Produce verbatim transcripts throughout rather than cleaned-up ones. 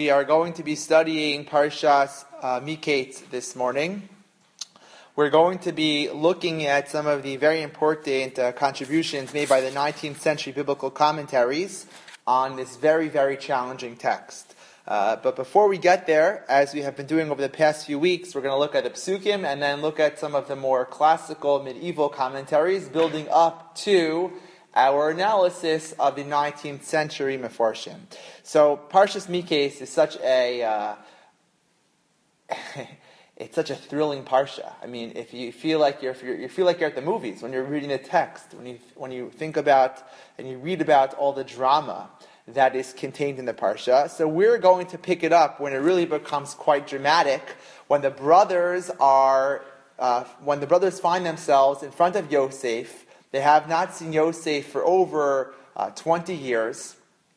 We are going to be studying Parshas uh, Miketz this morning. We're going to be looking at some of the very important uh, contributions made by the nineteenth century biblical commentaries on this very, very challenging text. Uh, but before we get there, as we have been doing over the past few weeks, we're going to look at the Psukim and then look at some of the more classical medieval commentaries building up to our analysis of the nineteenth century Mefarshim. So Parshas Miketz is such a uh, it's such a thrilling parsha. I mean, if you feel like you're, if you're you feel like you're at the movies when you're reading the text, when you when you think about and you read about all the drama that is contained in the parsha. So we're going to pick it up when it really becomes quite dramatic, when the brothers are uh, when the brothers find themselves in front of Yosef. They have not seen Yosef for over uh, twenty years,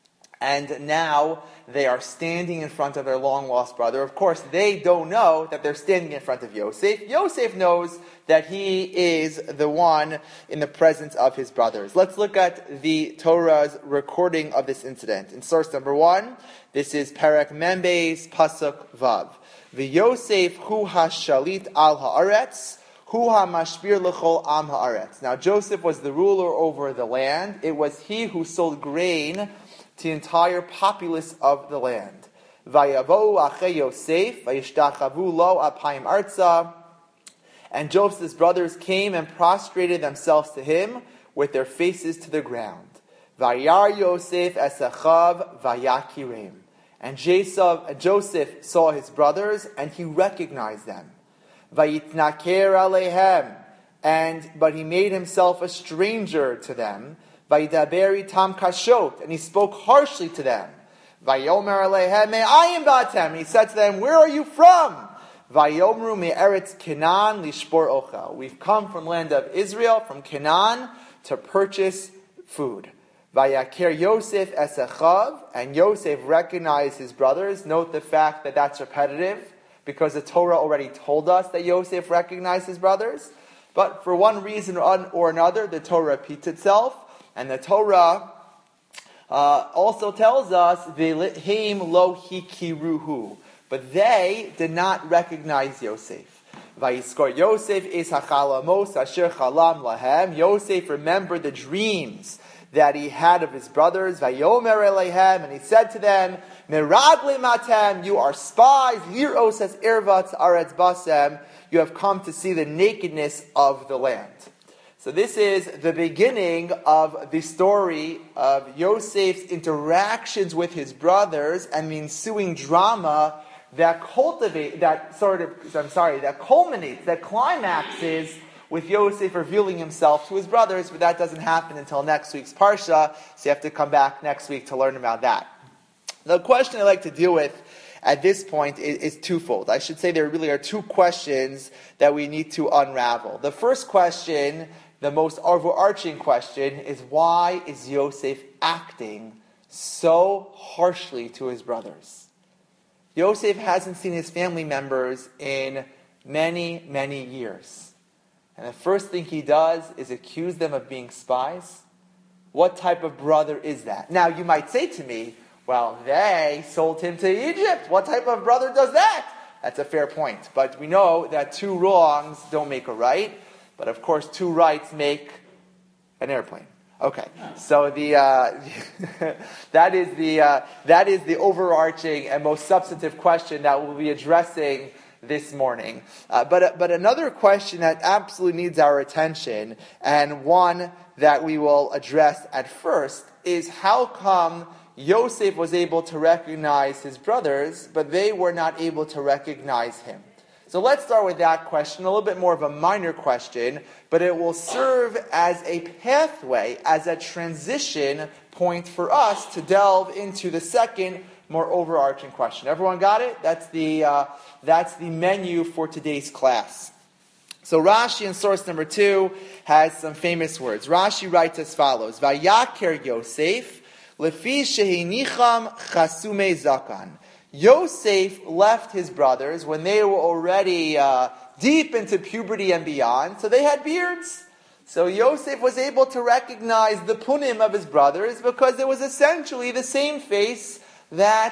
and now they are standing in front of their long-lost brother. Of course, they don't know that they're standing in front of Yosef. Yosef knows that he is the one in the presence of his brothers. Let's look at the Torah's recording of this incident. In source number one, this is Perek Membeis Pasuk Vav. V'Yosef hu ha-shalit al haaretz, hu ha-mashbir l'chol am haaretz. Now, Joseph was the ruler over the land. It was he who sold grain to the entire populace of the land. Vayavohu achei Yosef, vayishtachavu lo apayim arza. And Joseph's brothers came and prostrated themselves to him with their faces to the ground. Vayar Yosef es achav vayakirem. And Joseph saw his brothers, and he recognized them. Vayitnaker alehem, and but he made himself a stranger to them. Vayidaber tam kashot, and he spoke harshly to them. Vayomer alehem me'ayim batem, and he said to them, "Where are you from?" Vayomru me'eretz Canaan lishpor ochel. We've come from land of Israel, from Canaan, to purchase food. Vayaker Yosef es achav, and Yosef recognized his brothers. Note the fact that that's repetitive, because the Torah already told us that Yosef recognized his brothers. But for one reason or another, the Torah repeats itself. And the Torah uh, also tells us, V'lihim lo hikiruhu. But they did not recognize Yosef. Vayiskor Yosef is hachalamos asher chalam lahem. Yosef remembered the dreams that he had of his brothers. Vayomer eleihem, and he said to them, Meragle matem, you are spies. Liros es irvatz aretz basem. You have come to see the nakedness of the land. So this is the beginning of the story of Yosef's interactions with his brothers and the ensuing drama that cultivate, that sort of, I'm sorry, that culminates, that climaxes with Yosef revealing himself to his brothers, but that doesn't happen until next week's Parsha, so you have to come back next week to learn about that. The question I'd like to deal with at this point is, is twofold. I should say there really are two questions that we need to unravel. The first question, the most overarching question, is why is Yosef acting so harshly to his brothers? Yosef hasn't seen his family members in many, many years. And the first thing he does is accuse them of being spies. What type of brother is that? Now, you might say to me, well, they sold him to Egypt. What type of brother does that? That's a fair point. But we know that two wrongs don't make a right. But of course, two rights make an airplane. Okay, so the uh, that is the uh, that is the overarching and most substantive question that we'll be addressing this morning. Uh, but uh, but another question that absolutely needs our attention, and one that we will address at first, is how come Yosef was able to recognize his brothers, but they were not able to recognize him? So let's start with that question, a little bit more of a minor question, but it will serve as a pathway, as a transition point for us to delve into the second, more overarching question. Everyone got it? That's the uh, that's the menu for today's class. So Rashi in source number two has some famous words. Rashi writes as follows: Vayaker Yosef lefi shehinicham chasume zakan. Yosef left his brothers when they were already uh, deep into puberty and beyond, so they had beards. So Yosef was able to recognize the punim of his brothers because it was essentially the same face that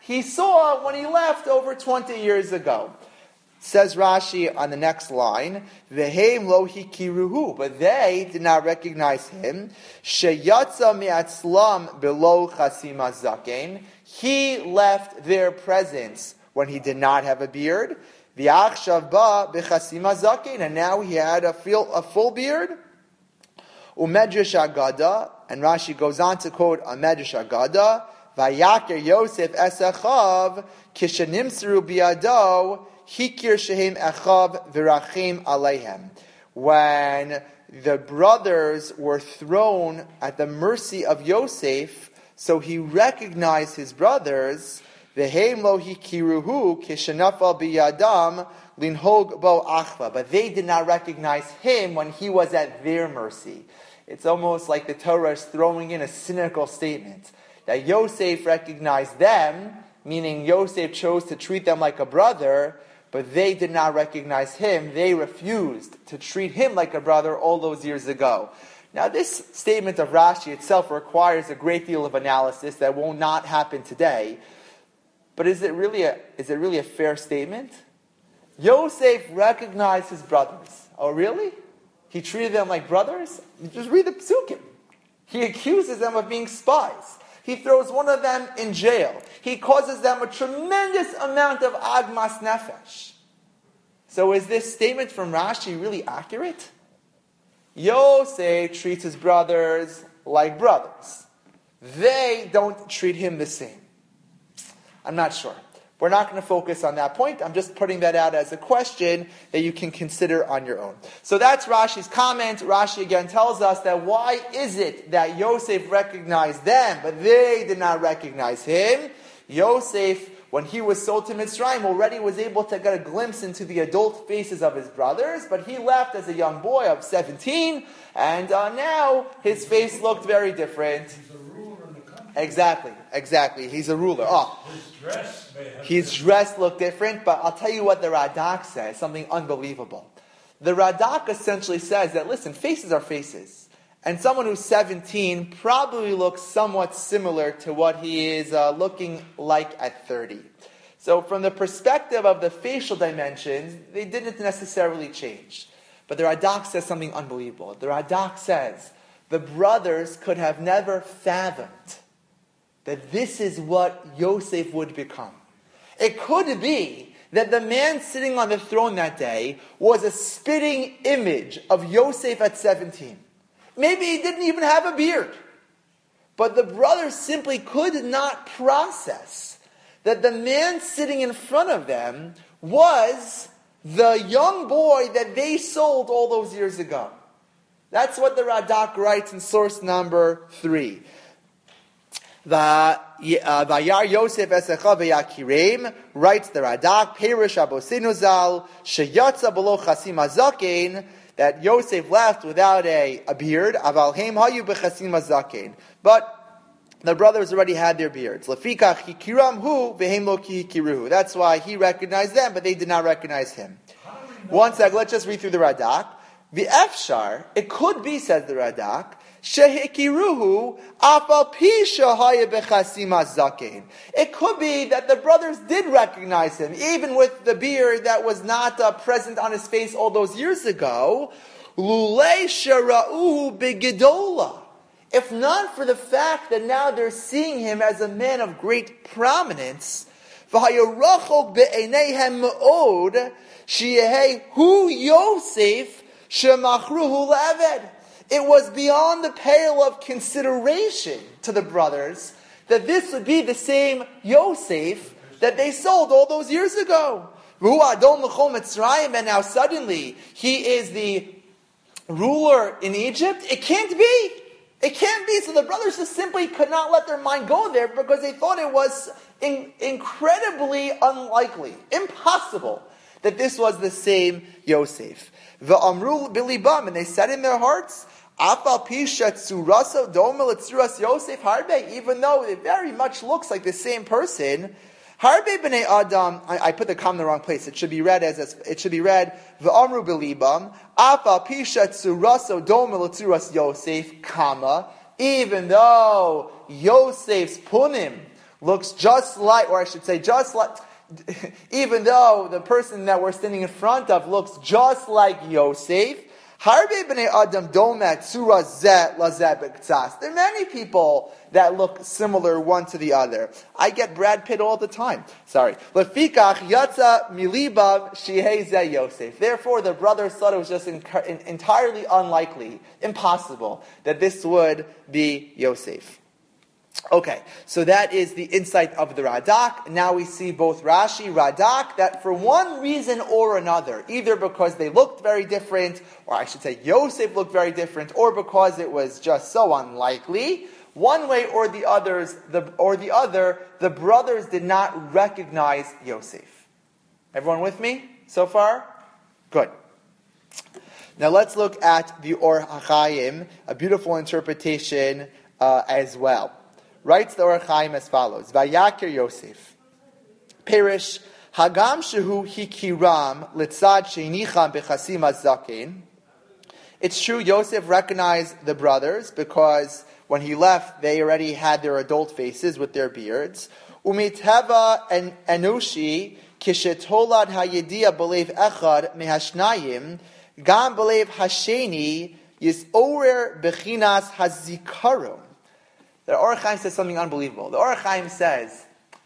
he saw when he left over twenty years ago. Says Rashi on the next line, Vehem lo hikiruhu, but they did not recognize him. Sheyatza mi'atzlam below chasima zaken. He left their presence when he did not have a beard. V'achshav ba b'chasima zaken, and now he had a full, a full beard. Umedrash Agada, and Rashi goes on to quote a Medrash Agada, Vayaker Yosef esachav kishenimseru biado hikir shehem echav v'rachim aleihem. When the brothers were thrown at the mercy of Yosef, so he recognized his brothers, v'heim lo hikiruhu kishenafal biyadam linhog bo achva. But they did not recognize him when he was at their mercy. It's almost like the Torah is throwing in a cynical statement. That Yosef recognized them, meaning Yosef chose to treat them like a brother, but they did not recognize him. They refused to treat him like a brother all those years ago. Now this statement of Rashi itself requires a great deal of analysis that will not happen today. But is it really a, is it really a fair statement? Yosef recognized his brothers. Oh really? He treated them like brothers? Just read the psukim. He accuses them of being spies. He throws one of them in jail. He causes them a tremendous amount of agmas nefesh. So is this statement from Rashi really accurate? Yosef treats his brothers like brothers. They don't treat him the same. I'm not sure. We're not going to focus on that point. I'm just putting that out as a question that you can consider on your own. So that's Rashi's comment. Rashi again tells us that why is it that Yosef recognized them, but they did not recognize him? Yosef, when he was sold to Mitzrayim, already was able to get a glimpse into the adult faces of his brothers, but he left as a young boy of seventeen, and uh, now his face looked very different. Exactly, exactly. He's a ruler. Oh, his dress, his dress looked different, but I'll tell you what the Radak says, something unbelievable. The Radak essentially says that, listen, faces are faces. And someone who's seventeen probably looks somewhat similar to what he is uh, looking like at thirty. So from the perspective of the facial dimensions, they didn't necessarily change. But the Radak says something unbelievable. The Radak says the brothers could have never fathomed that this is what Yosef would become. It could be that the man sitting on the throne that day was a spitting image of Yosef at seventeen. Maybe he didn't even have a beard. But the brothers simply could not process that the man sitting in front of them was the young boy that they sold all those years ago. That's what the Radak writes in source number three. Vayar Yosef esecha v'yakireim, writes the Radak, Perish Abosinu Zal, sheyatza below chasim hazaken, that Yosef left without a, a beard, aval heim hayu b'chasim hazaken. But the brothers already had their beards. Lefikach hikiram hu v'heim lo ki hikiruhu. That's why he recognized them, but they did not recognize him. One sec, let's just read through the Radak. The Efshar, it could be, says the Radak, Shehikiruhu afal pisha haya bechasim hazaken. It could be that the brothers did recognize him, even with the beard that was not uh, present on his face all those years ago. Lulei shara'uhu begedola. If not for the fact that now they're seeing him as a man of great prominence, v'hayarachok be'eneihem me'od sheyehei hu Yosef shemachruhu le'eved. It was beyond the pale of consideration to the brothers that this would be the same Yosef that they sold all those years ago. And now suddenly he is the ruler in Egypt. It can't be. It can't be. So the brothers just simply could not let their mind go there because they thought it was in- incredibly unlikely, impossible, that this was the same Yosef. V'amru bilibam, and they said in their hearts, Afal pisha tzuraso domel tzuras Yosef harbe, even though it very much looks like the same person. Harbe b'nei Adam. I, I put the comma in the wrong place. It should be read as, as it should be read v'amru bilibam. Afal pisha tzuraso domel tzuras Yosef, comma. Even though Yosef's punim looks just like, or I should say just like, even though the person that we're standing in front of looks just like Yosef, there are many people that look similar one to the other. I get Brad Pitt all the time. Sorry. Therefore, the brothers thought it was just entirely unlikely, impossible, that this would be Yosef. Okay, so that is the insight of the Radak. Now we see both Rashi, Radak, that for one reason or another, either because they looked very different, or I should say Yosef looked very different, or because it was just so unlikely, one way or the others, the, or the other, the brothers did not recognize Yosef. Everyone with me so far? Good. Now let's look at the Or HaChaim, a beautiful interpretation uh, as well. Writes the Or HaChaim as follows: Vayakir Yosef, Perish Hagam Shehu Hikiram Litzad Sheinicham Bechasim Azakin. It's true, Yosef recognized the brothers because when he left, they already had their adult faces with their beards. Umiteva and Enushi Kishetolad Hayedia Belev Echad Mehashnayim Gam Belev Hasheni Yisorer Bechinas Hazikaron. The Or HaChaim says something unbelievable. The Or HaChaim says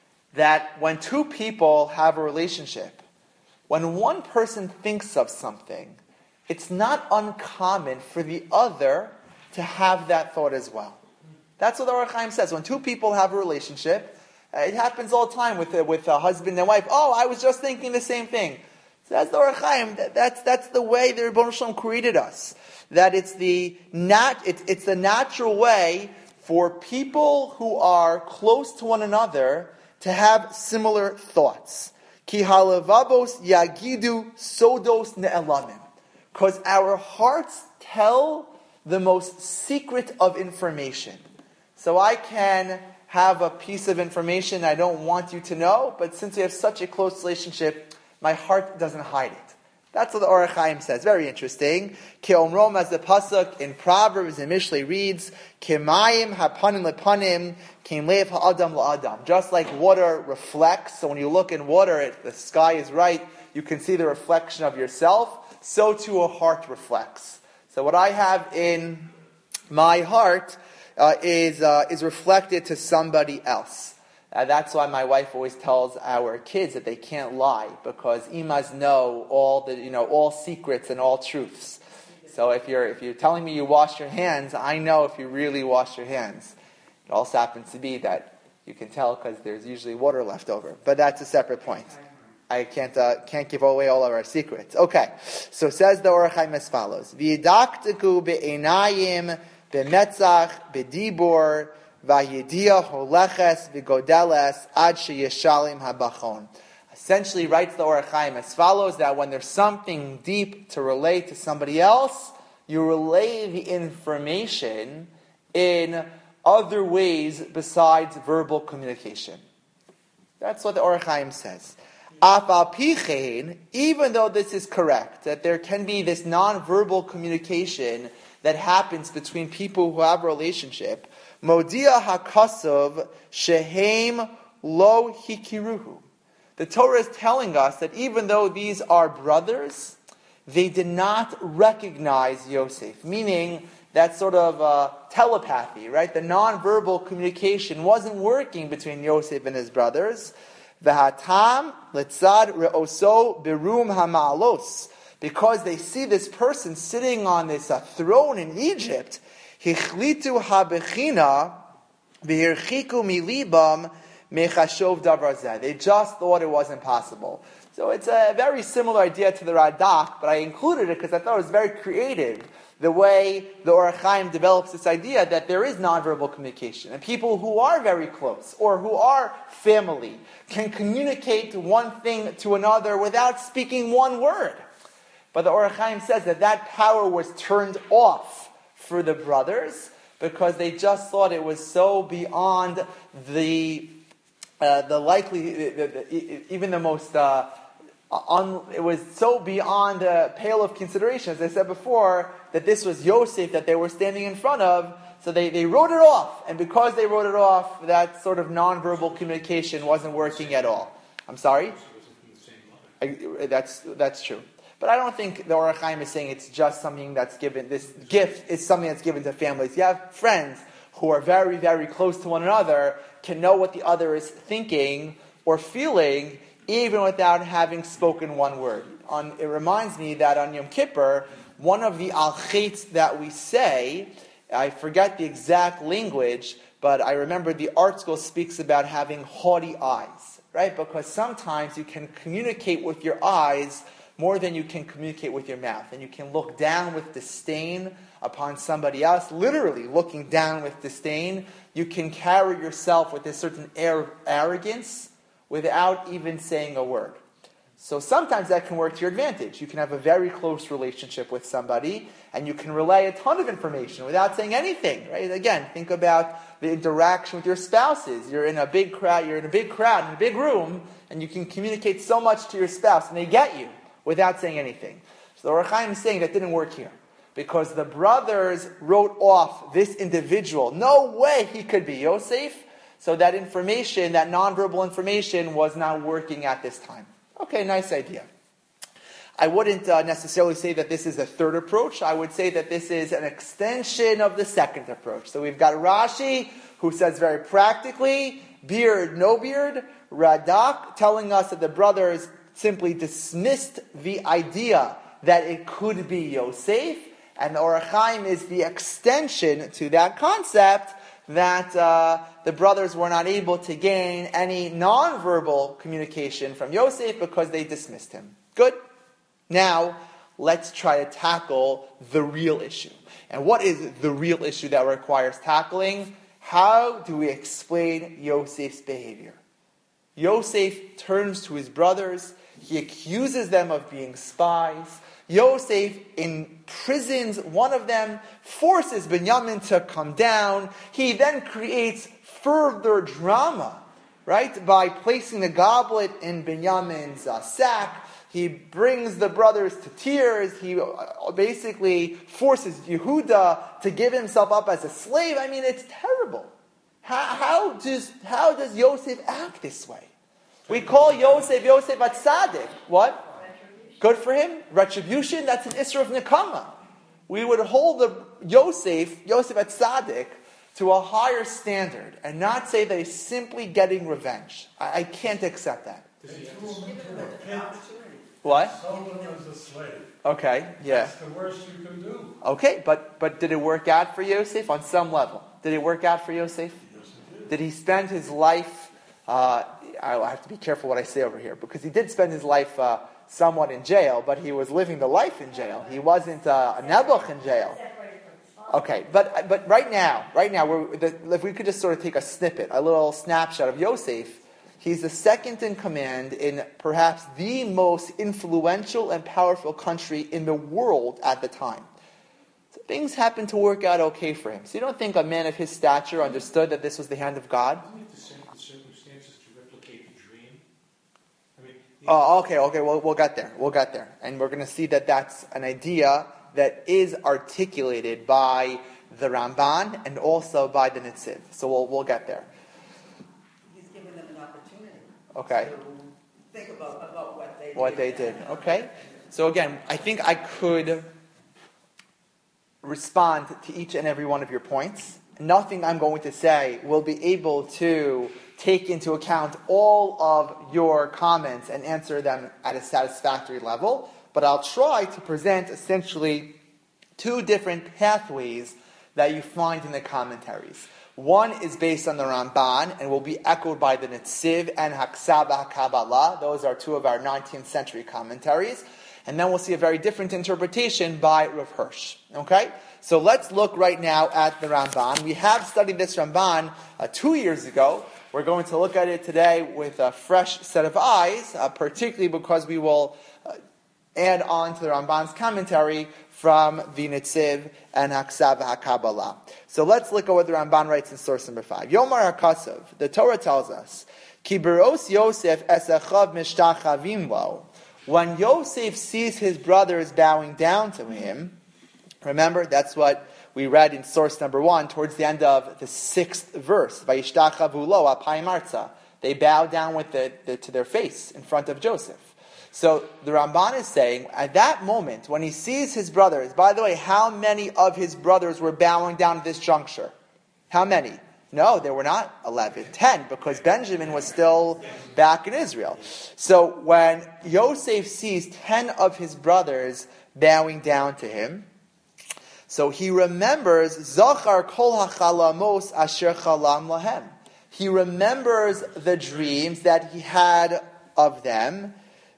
that when two people have a relationship, when one person thinks of something, it's not uncommon for the other to have that thought as well. That's what the Or HaChaim says. When two people have a relationship, it happens all the time with a, with a husband and wife. Oh, I was just thinking the same thing. So that's the Or HaChaim. That, that's that's the way the Rebbeinu Shalom created us. That it's the nat it's it's the natural way for people who are close to one another to have similar thoughts. Ki halavabos yagidu sodos ne'elamim. Because our hearts tell the most secret of information. So I can have a piece of information I don't want you to know, but since we have such a close relationship, my heart doesn't hide it. That's what the Or HaChaim says. Very interesting. Ki omrom, as the pasuk in Proverbs and Mishlei reads, Kemayim hapanim lepanim, keim lev ha'adam la'adam. Just like water reflects, so when you look in water, it, the sky is right, you can see the reflection of yourself, so too a heart reflects. So what I have in my heart uh, is uh, is reflected to somebody else. Uh, that's why my wife always tells our kids that they can't lie, because imas know all the you know all secrets and all truths. So if you're if you're telling me you wash your hands, I know if you really wash your hands. It also happens to be that you can tell because there's usually water left over, but that's a separate point. I can't uh, can't give away all of our secrets. Okay, so says the Or HaChaim as follows: V'yidaktiku be'enayim be'metzach be'dibor. Vayedia holeches v'godeles ad sheyeshalim habachon. Essentially, writes the Or HaChaim as follows: that when there's something deep to relate to somebody else, you relay the information in other ways besides verbal communication. That's what the Or HaChaim says. Afal pichein, even though this is correct, that there can be this non-verbal communication that happens between people who have a relationship, Modia hakasov shehem lo hikiruhu. The Torah is telling us that even though these are brothers, they did not recognize Yosef. Meaning that sort of uh, telepathy, right? The non-verbal communication wasn't working between Yosef and his brothers. V'hatam letzad re'oso berum hama'alos. Because they see this person sitting on this uh, throne in Egypt, Hichlitu habechina v'hirchiku milibam mechashov davar zeh. They just thought it was impossible. So it's a very similar idea to the Radak, but I included it because I thought it was very creative, the way the Or HaChaim develops this idea that there is nonverbal communication. And people who are very close, or who are family, can communicate one thing to another without speaking one word. But the Or HaChaim says that that power was turned off for the brothers because they just thought it was so beyond the uh, the likely, the, the, even the most, uh, un, it was so beyond the pale of consideration, as I said before, that this was Yosef that they were standing in front of. So they, they wrote it off. And because they wrote it off, that sort of nonverbal communication wasn't working at all. I'm sorry? I, that's, that's true. But I don't think the Orach Chaim is saying it's just something that's given, this gift is something that's given to families. You have friends who are very, very close to one another, can know what the other is thinking or feeling, even without having spoken one word. On, it reminds me that on Yom Kippur, one of the al-chait that we say, I forget the exact language, but I remember the art school speaks about having haughty eyes, right? Because sometimes you can communicate with your eyes more than you can communicate with your mouth. And you can look down with disdain upon somebody else, literally looking down with disdain. You can carry yourself with a certain air of arrogance without even saying a word. So sometimes that can work to your advantage. You can have a very close relationship with somebody, and you can relay a ton of information without saying anything, right? Again, think about the interaction with your spouses. You're in a big crowd, you're in a big crowd, in a big room, and you can communicate so much to your spouse, and they get you without saying anything. So the Orach Chaim is saying that didn't work here, because the brothers wrote off this individual. No way he could be Yosef. So that information, that nonverbal information, was not working at this time. Okay, nice idea. I wouldn't uh, necessarily say that this is a third approach. I would say that this is an extension of the second approach. So we've got Rashi, who says very practically, beard, no beard. Radak, telling us that the brothers simply dismissed the idea that it could be Yosef. And the Orach Chaim is the extension to that concept, that uh, the brothers were not able to gain any nonverbal communication from Yosef because they dismissed him. Good. Now, let's try to tackle the real issue. And what is the real issue that requires tackling? How do we explain Yosef's behavior? Yosef turns to his brothers. He accuses them of being spies. Yosef imprisons one of them, forces Binyamin to come down. He then creates further drama, right? By placing the goblet in Binyamin's uh, sack. He brings the brothers to tears. He uh, basically forces Yehuda to give himself up as a slave. I mean, it's terrible. How, how does how does Yosef act this way? We call Yosef Yosef Atzadik. What? Good for him. Retribution, that's an Isra of Nekama. We would hold the Yosef, Yosef Atzadik, to a higher standard and not say that he's simply getting revenge. I, I can't accept that. What? Someone as a slave. Okay, yeah. That's the worst you can do. Okay, but, but did it work out for Yosef on some level? Did it work out for Yosef? Yes, it did. Did he spend his life, uh, I have to be careful what I say over here, because he did spend his life uh, somewhat in jail, but he was living the life in jail. He wasn't uh, a Nebuch in jail. Okay, but but right now, right now, we're, the, if we could just sort of take a snippet, a little snapshot of Yosef, he's the second in command in perhaps the most influential and powerful country in the world at the time. So things happened to work out okay for him. So you don't think a man of his stature understood that this was the hand of God? Oh, okay, okay, we'll, we'll get there. We'll get there. And we're going to see that that's an idea that is articulated by the Ramban and also by the Netziv. So we'll we'll get there. He's giving them an opportunity. Okay. To think about, about what they What did. they did. Okay. So again, I think I could respond to each and every one of your points. Nothing I'm going to say will be able to take into account all of your comments and answer them at a satisfactory level, but I'll try to present essentially two different pathways that you find in the commentaries. One is based on the Ramban and will be echoed by the Netziv and Haksab HaKabbalah. Those are two of our nineteenth century commentaries. And then we'll see a very different interpretation by Rav Hirsch. Okay? So let's look right now at the Ramban. We have studied this Ramban uh, two years ago. We're going to look at it today with a fresh set of eyes, uh, particularly because we will uh, add on to the Ramban's commentary from the Netziv and Haksav HaKabbalah. So let's look at what the Ramban writes in source number five. Yomar HaKasav, the Torah tells us, Ki beros Yosef esachav mishtachavim lo. When Yosef sees his brothers bowing down to him, remember, that's what we read in source number one, towards the end of the sixth verse, Vayishtachavu lo apayim arza. They bow down with the, the, to their face in front of Joseph. So the Ramban is saying, at that moment, when he sees his brothers, by the way, how many of his brothers were bowing down at this juncture? How many? No, there were not eleven, ten, because Benjamin was still back in Israel. So when Yosef sees ten of his brothers bowing down to him, so he remembers Zachar kol hachalamos asher chalam lahem. He remembers the dreams that he had of them.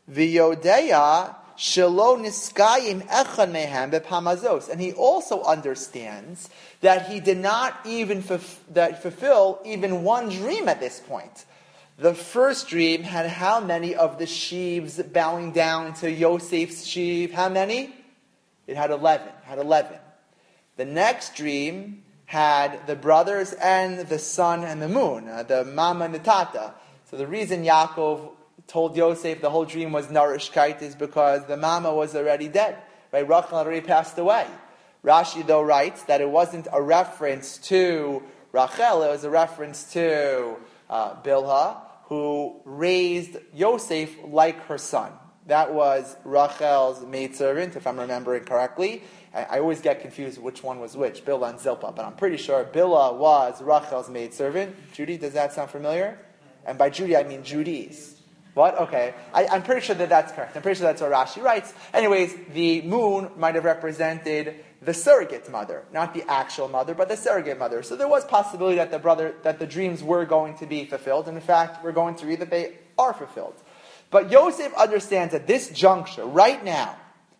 V'yodeya shelo niskayim echad mehem bepamazos, and he also understands that he did not even fulf- that fulfill even one dream at this point. The first dream had how many of the sheaves bowing down to Yosef's sheaf? How many? It had eleven. Had eleven. The next dream had the brothers and the sun and the moon, uh, the mama and the tata. So the reason Yaakov told Yosef the whole dream was narishkeit is because the mama was already dead. Right? Rachel already passed away. Rashi, though, writes that it wasn't a reference to Rachel, it was a reference to uh, Bilhah, who raised Yosef like her son. That was Rachel's maidservant, if I'm remembering correctly. I, I always get confused which one was which, Bilhah and Zilpah, but I'm pretty sure Bilhah was Rachel's maidservant. Judy, does that sound familiar? And by Judy, I mean Judy's. What? Okay. I, I'm pretty sure that that's correct. I'm pretty sure that's what Rashi writes. Anyways, the moon might have represented the surrogate mother, not the actual mother, but the surrogate mother. So there was possibility that the brother, that the dreams were going to be fulfilled. And in fact, we're going to read that they are fulfilled. But Yosef understands at this juncture, right now,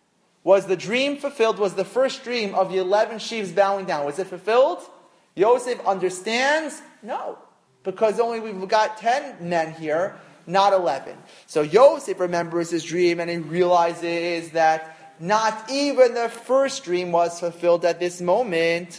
was the dream fulfilled? Was the first dream of the eleven sheaves bowing down, was it fulfilled? Yosef understands? No. Because only we've got ten men here, not eleven. So Yosef remembers his dream and he realizes that not even the first dream was fulfilled at this moment.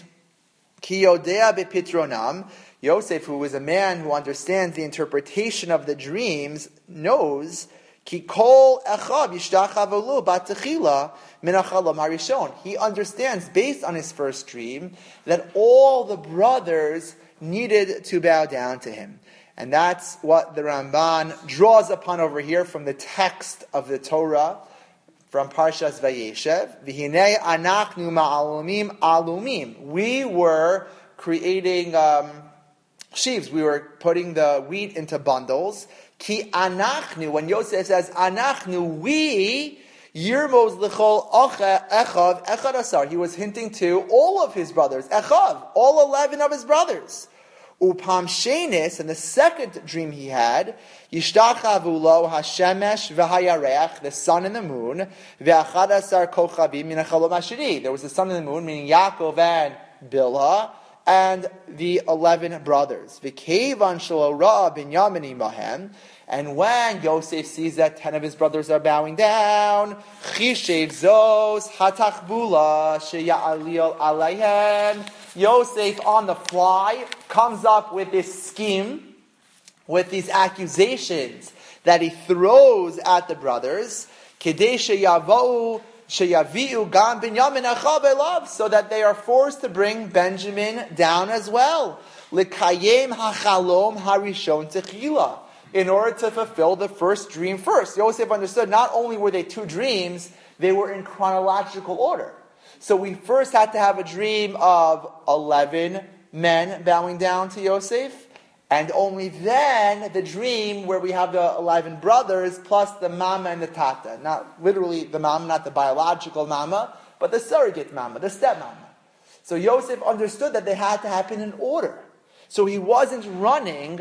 Ki yodea bepitronam. Yosef, who is a man who understands the interpretation of the dreams, knows Ki kol echad yishtachavolu batechila min hachalam harishon. He understands, based on his first dream, that all the brothers needed to bow down to him. And that's what the Ramban draws upon over here from the text of the Torah, from Parshas Vayeshev. V'hinei anachnu ma'alumim alumim. We were creating um, sheaves. We were putting the wheat into bundles. Ki anachnu, when Yosef says anachnu, we, yirmos l'chol echav echad asar. He was hinting to all of his brothers, echav, all eleven of his brothers. Upam shenis, and the second dream he had, yishtachavu lo hashemesh v'hayareach, the sun and the moon, ve'achad asar kochavim min hachalom hasheni. There was the sun and the moon, meaning Yaakov and Bilhah, and the eleven brothers. V'kevan shelo ra'a binyamin imahem. And when Yosef sees that ten of his brothers are bowing down, chishev zos hatachbula sheya'alil aleihem. Yosef, on the fly, comes up with this scheme, with these accusations that he throws at the brothers, kedei sheyavou sheyaviu gam binyamin achav elav, so that they are forced to bring Benjamin down as well. L'kayem hachalom harishon techila, in order to fulfill the first dream first. Yosef understood not only were they two dreams, they were in chronological order. So we first had to have a dream of eleven men bowing down to Yosef, and only then the dream where we have the eleven brothers plus the mama and the tata. Not literally the mama, not the biological mama, but the surrogate mama, the stepmama. So Yosef understood that they had to happen in order. So he wasn't running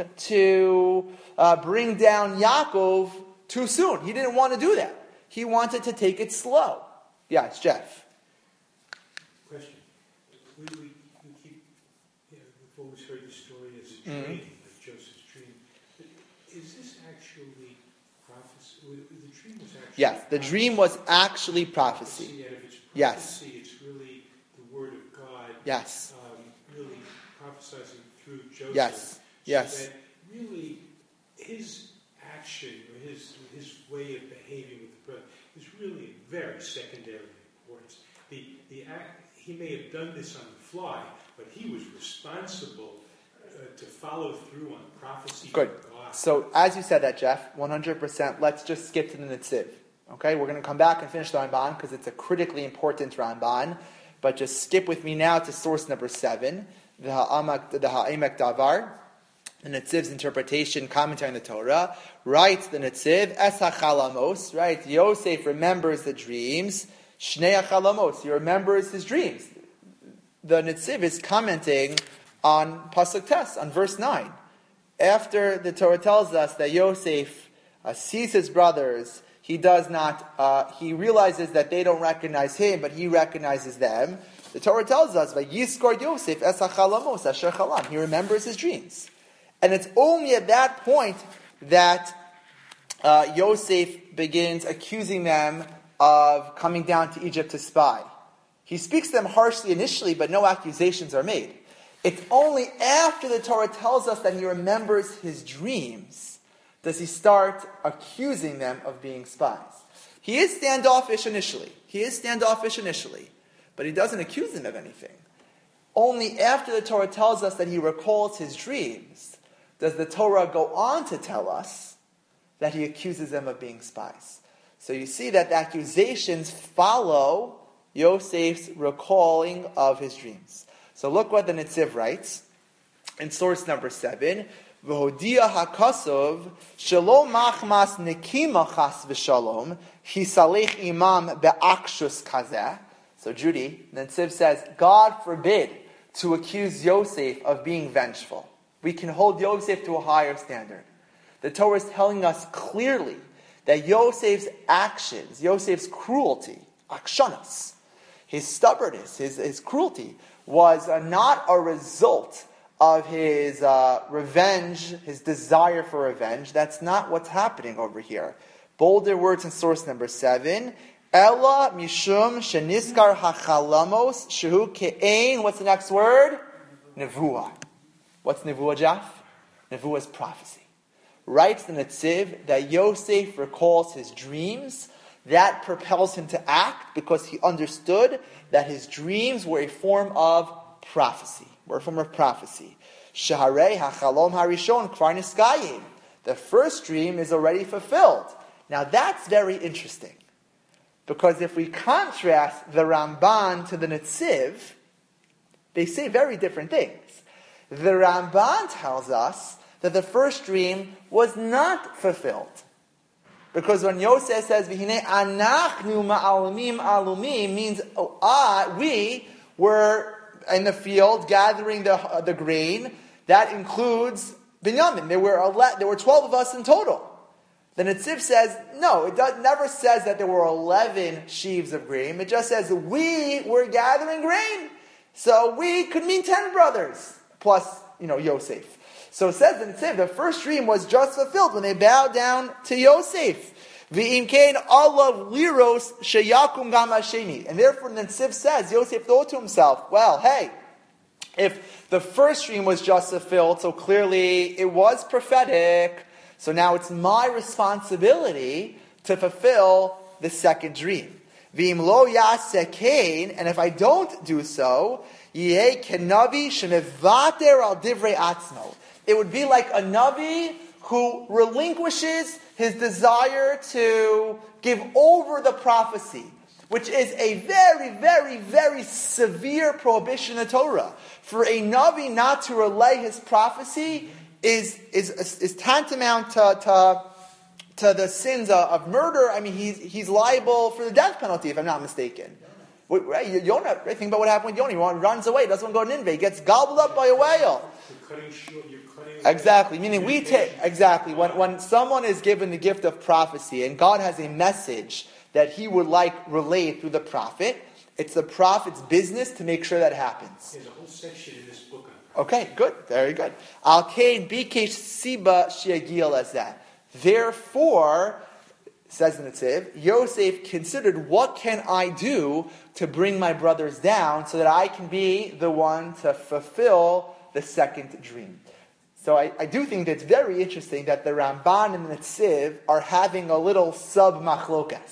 to uh, bring down Yaakov too soon. He didn't want to do that. He wanted to take it slow. Yes, Jeff. Question. We, we, we keep, you know, we've always heard the story as a dream, mm-hmm. like Joseph's dream. But is this actually prophecy? The dream was actually Yes, the prophecy. dream was actually prophecy. And if it's prophecy, yes. It's really the word of God. Yes. Um, really prophesizing through Joseph. Yes. So yes. that really his action or his his way of behaving with the brother is really very secondary importance. The the act. he may have done this on the fly, but he was responsible uh, to follow through on prophecy Good. from God. So, as you said that, Jeff, one hundred percent, let's just skip to the Netziv. Okay, we're going to come back and finish the Ramban because it's a critically important Ramban. But just skip with me now to source number seven, the Ha'amak, the Ha'emek Davar, the Netziv's interpretation, commentary on the Torah. Writes the Netziv, Es HaChalamos, right? Yosef remembers the dreams. Shnei HaChalamos, he remembers his dreams. The Netziv is commenting on Pasuk Tes, on verse nine. After the Torah tells us that Yosef uh, sees his brothers, he does not, uh, he realizes that they don't recognize him, but he recognizes them. The Torah tells us, Vayiskor Yosef es hachalamos asher chalam. He remembers his dreams. And it's only at that point that uh, Yosef begins accusing them of coming down to Egypt to spy. He speaks to them harshly initially, but no accusations are made. It's only after the Torah tells us that he remembers his dreams does he start accusing them of being spies. He is standoffish initially. He is standoffish initially, but he doesn't accuse them of anything. Only after the Torah tells us that he recalls his dreams does the Torah go on to tell us that he accuses them of being spies. So you see that the accusations follow Yosef's recalling of his dreams. So look what the Netziv writes in source number seven. V'hodia hakasov shelo machmas nekima chas v'shalom hisalech imam be'akshus kazeh. So Judy, Netziv says, God forbid to accuse Yosef of being vengeful. We can hold Yosef to a higher standard. The Torah is telling us clearly that Yosef's actions, Yosef's cruelty, akshanas, his stubbornness, his, his cruelty, was uh, not a result of his uh, revenge, his desire for revenge. That's not what's happening over here. Bolder words in source number seven. Ella mishum sheniskar hachalamos shehu ke'ein. What's the next word? Nevuah. What's nevuah, Jeff? Nevuah is prophecy. Writes the Netziv that Yosef recalls his dreams. That propels him to act because he understood that his dreams were a form of prophecy. Were a form of prophecy. Shaharei hachalom harishon kvar niskayim. The first dream is already fulfilled. Now that's very interesting. Because if we contrast the Ramban to the Netziv, they say very different things. The Ramban tells us that the first dream was not fulfilled. Because when Yosef says, V'hinei anachnu ma'alumim alumim, means oh, ah, we were in the field gathering the uh, the grain. That includes Binyamin. There were ele- there were twelve of us in total. The Netziv says, no, it does, never says that there were eleven sheaves of grain. It just says we were gathering grain. So we could mean ten brothers, plus, you know, Yosef. So it says in Netziv, the first dream was just fulfilled when they bowed down to Yosef. V'imkein alav liros sheyakum gam hasheni. And therefore Netziv says, Yosef thought to himself, well, hey, if the first dream was just fulfilled, so clearly it was prophetic, so now it's my responsibility to fulfill the second dream. V'im lo yasekein, and if I don't do so, yeh kenavi shemevater al divrei atzmo. It would be like a navi who relinquishes his desire to give over the prophecy, which is a very, very, very severe prohibition in the Torah. For a navi not to relay his prophecy is is is tantamount to to, to the sins of murder. I mean, he's he's liable for the death penalty, if I'm not mistaken. Right? Yonah, right? Think about what happened with Yonah. He runs away, doesn't want to go to Nineveh. He gets gobbled up by a whale. You're cutting short, you're cutting Exactly. Meaning we take, exactly, when, when someone is given the gift of prophecy and God has a message that he would like relayed through the prophet, it's the prophet's business to make sure that happens. There's a whole section in this book on Okay, good. Very good. Al-Kain bikesh siba shiagil azeh. Therefore, says the Netziv, Yosef considered, what can I do to bring my brothers down so that I can be the one to fulfill the second dream. So I, I do think that it's very interesting that the Ramban and the Netziv are having a little sub-machlokas.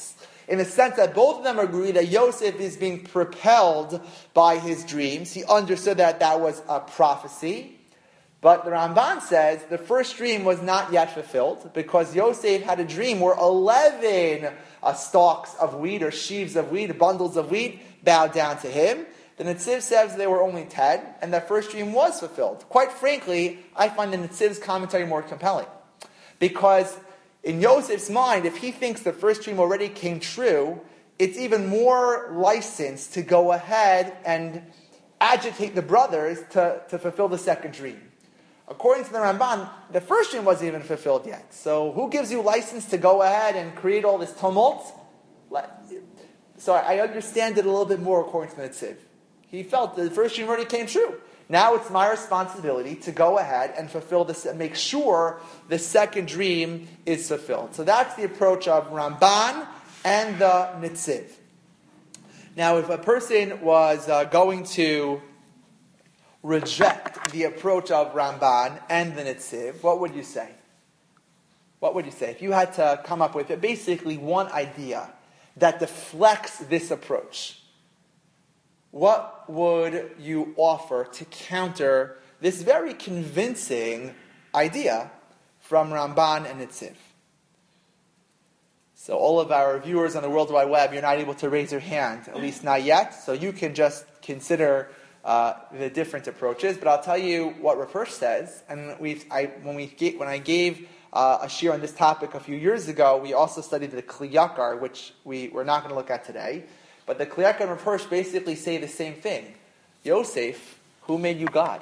in the sense that both of them agree that Yosef is being propelled by his dreams. He understood that that was a prophecy. But the Ramban says the first dream was not yet fulfilled because Yosef had a dream where eleven uh, stalks of wheat or sheaves of wheat, bundles of wheat, bowed down to him. The Netziv says there were only ten, and that first dream was fulfilled. Quite frankly, I find the Netziv's commentary more compelling. Because in Yosef's mind, if he thinks the first dream already came true, it's even more license to go ahead and agitate the brothers to, to fulfill the second dream. According to the Ramban, the first dream wasn't even fulfilled yet. So who gives you license to go ahead and create all this tumult? So I understand it a little bit more according to the Netziv. He felt the first dream already came true. Now it's my responsibility to go ahead and fulfill this, and make sure the second dream is fulfilled. So that's the approach of Ramban and the Netziv. Now, if a person was uh, going to reject the approach of Ramban and the Netziv, what would you say? What would you say? If you had to come up with basically one idea that deflects this approach, what would you offer to counter this very convincing idea from Ramban and Netziv? So all of our viewers on the World Wide Web, you're not able to raise your hand, at least not yet, so you can just consider uh, the different approaches. But I'll tell you what Rav Hirsch says, and we've, I, when, we gave, when I gave uh, a shiur on this topic a few years ago, we also studied the Kli Yakar, which we, we're not going to look at today. But the Kli Yakar and Rav Hirsch basically say the same thing. Yosef, who made you God?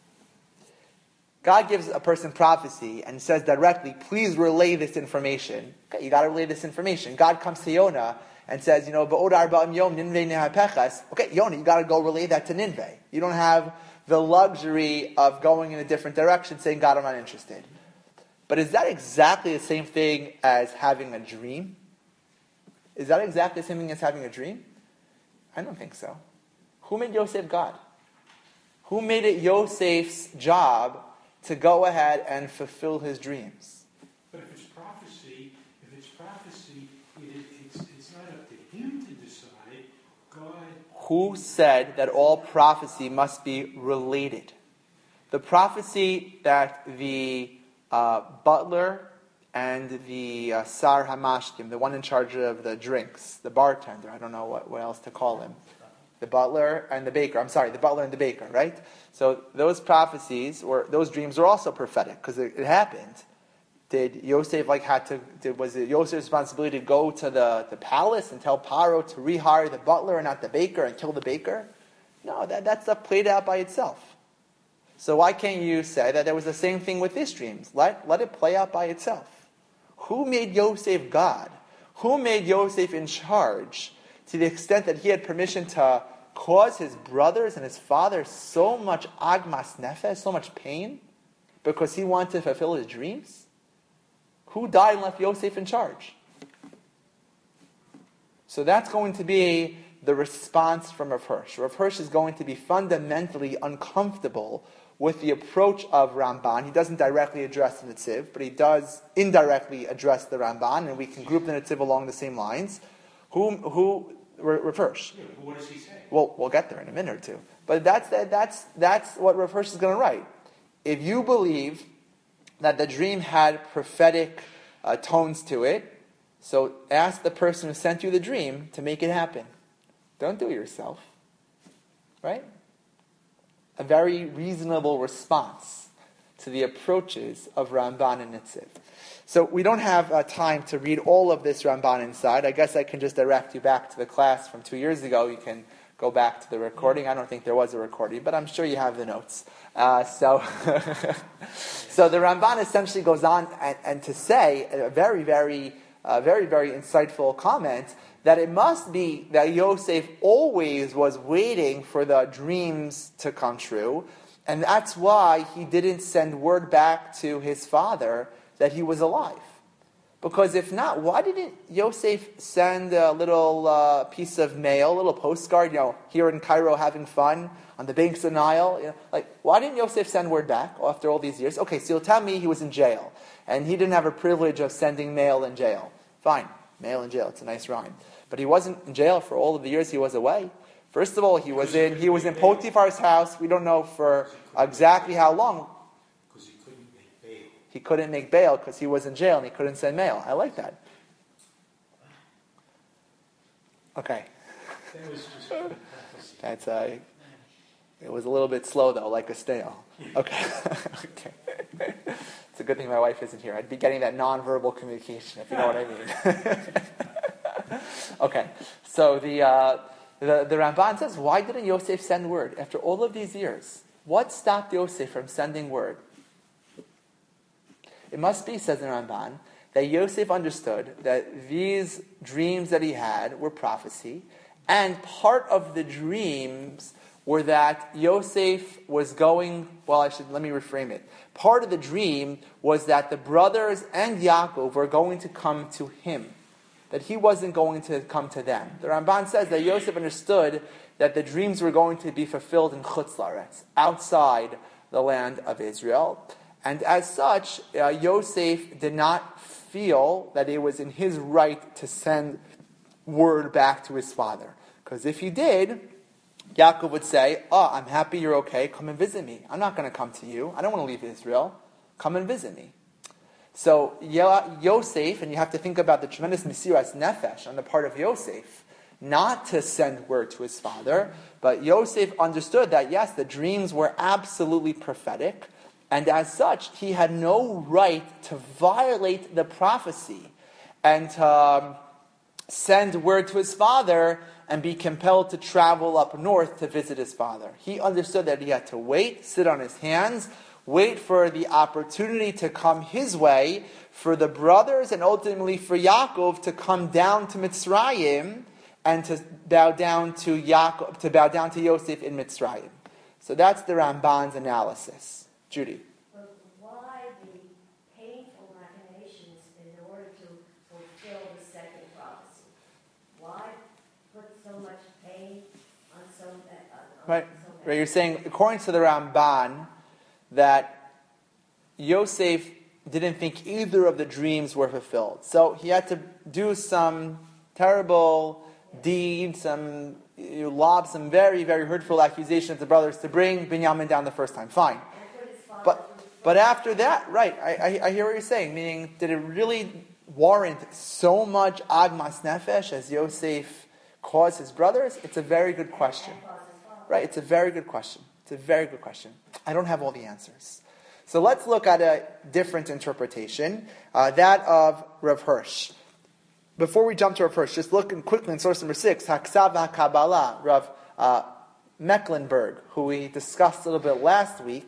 God gives a person prophecy and says directly, please relay this information. Okay, you got to relay this information. God comes to Yonah and says, you know, Ba'od arba'im yom ninveh nehapechas. Okay, Yonah, you got to go relay that to Ninveh. You don't have the luxury of going in a different direction, saying, God, I'm not interested. But is that exactly the same thing as having a dream? Is that exactly the same thing as having a dream? I don't think so. Who made Yosef God? Who made it Yosef's job to go ahead and fulfill his dreams? But if it's prophecy, if it's prophecy, it, it's, it's not up to him to decide. God. Who said that all prophecy must be related? The prophecy that the uh, butler and the uh, Sar Hamashkim, the one in charge of the drinks, the bartender, I don't know what, what else to call him, the butler and the baker, I'm sorry, the butler and the baker, right? So those prophecies, or those dreams are also prophetic, because it, it happened. Did Yosef like had to, did, was it Yosef's responsibility to go to the, the palace and tell Paro to rehire the butler and not the baker and kill the baker? No, that, that stuff played out by itself. So why can't you say that there was the same thing with these dreams? Let, let it play out by itself. Who made Yosef God? Who made Yosef in charge to the extent that he had permission to cause his brothers and his father so much agmas nefesh, so much pain, because he wanted to fulfill his dreams? Who died and left Yosef in charge? So that's going to be the response from Rav Hirsch. Rav Hirsch is going to be fundamentally uncomfortable with the approach of Ramban. He doesn't directly address the Netziv, but he does indirectly address the Ramban, and we can group the Netziv along the same lines. Who, who, Rav Hirsch? Yeah, but what does he say? Well, we'll get there in a minute or two. But that's that's that's what Rav Hirsch is going to write. If you believe that the dream had prophetic uh, tones to it, so ask the person who sent you the dream to make it happen. Don't do it yourself. Right? A very reasonable response to the approaches of Ramban and Netziv. So we don't have uh, time to read all of this Ramban inside. I guess I can just direct you back to the class from two years ago. You can go back to the recording. I don't think there was a recording, but I'm sure you have the notes. Uh, so, so the Ramban essentially goes on and, and to say a very, very, uh, very, very insightful comment that it must be that Yosef always was waiting for the dreams to come true, and that's why he didn't send word back to his father that he was alive. Because if not, why didn't Yosef send a little uh, piece of mail, a little postcard, you know, here in Cairo having fun on the banks of the Nile? You know, like, why didn't Yosef send word back after all these years? Okay, so you'll tell me he was in jail, and he didn't have a privilege of sending mail in jail. Fine, mail in jail, it's a nice rhyme. but he wasn't in jail for all of the years he was away. First of all, he was in he was in Potiphar's house. We don't know for exactly how long. Because he couldn't make bail. He couldn't make bail because he was in jail and he couldn't send mail. I like that. Okay. That was just prophecy. That's uh, it was a little bit slow though, like a snail. Okay. Okay. It's a good thing my wife isn't here. I'd be getting that nonverbal communication, if you know what I mean. Okay. So the, uh, the the Ramban says, why didn't Yosef send word after all of these years? What stopped Yosef from sending word? It must be, says the Ramban, that Yosef understood that these dreams that he had were prophecy, and part of the dreams were that Yosef was going, well, I should, let me reframe it. Part of the dream was that the brothers and Yaakov were going to come to him, that he wasn't going to come to them. The Ramban says that Yosef understood that the dreams were going to be fulfilled in Chutz La'aretz, outside the land of Israel. And as such, uh, Yosef did not feel that it was in his right to send word back to his father. Because if he did, Yaakov would say, oh, I'm happy you're okay, come and visit me. I'm not going to come to you. I don't want to leave Israel. Come and visit me. So Yosef, and you have to think about the tremendous mesiras nefesh on the part of Yosef, not to send word to his father, but Yosef understood that, yes, the dreams were absolutely prophetic, and as such, he had no right to violate the prophecy and to um, send word to his father and be compelled to travel up north to visit his father. He understood that he had to wait, sit on his hands, wait for the opportunity to come his way, for the brothers and ultimately for Yaakov to come down to Mitzrayim and to bow down to Yaakov, to bow down to Yosef in Mitzrayim. So that's the Ramban's analysis. Judy. But why the painful machinations in order to fulfill the second prophecy? Why put so much pain on so uh, on Right. so many? Right. You're saying, according to the Ramban, that Yosef didn't think either of the dreams were fulfilled. So he had to do some terrible deed, some you know, lob some very, very hurtful accusations at the brothers to bring Binyamin down the first time. Fine. But but after that, right, I, I, I hear what you're saying, meaning, did it really warrant so much agmas nefesh as Yosef caused his brothers? It's a very good question. Right, it's a very good question. It's a very good question. I don't have all the answers. So let's look at a different interpretation, uh, that of Rav Hirsch. Before we jump to Rav Hirsch, just look in quickly in source number six, Haksav HaKabbalah, Rav uh, Mecklenburg, who we discussed a little bit last week.